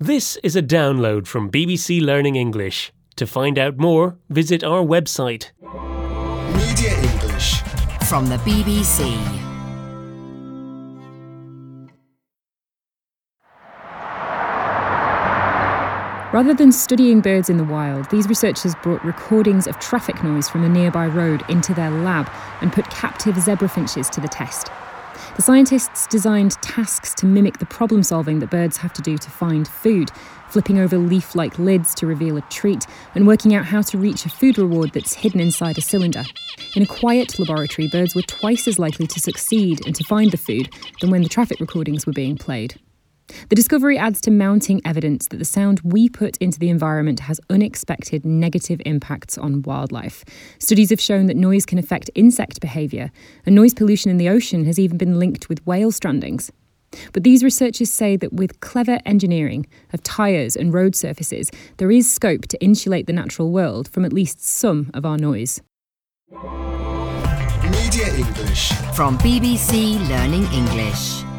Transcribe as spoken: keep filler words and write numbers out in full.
This is a download from B B C Learning English. To find out more, visit our website. Media English from the B B C. Rather than studying birds in the wild, these researchers brought recordings of traffic noise from a nearby road into their lab and put captive zebra finches to the test. The scientists designed tasks to mimic the problem-solving that birds have to do to find food, flipping over leaf-like lids to reveal a treat, and working out how to reach a food reward that's hidden inside a cylinder. In a quiet laboratory, birds were twice as likely to succeed and to find the food than when the traffic recordings were being played. The discovery adds to mounting evidence that the sound we put into the environment has unexpected negative impacts on wildlife. Studies have shown that noise can affect insect behaviour, and noise pollution in the ocean has even been linked with whale strandings. But these researchers say that with clever engineering of tyres and road surfaces, there is scope to insulate the natural world from at least some of our noise. Media English from B B C Learning English.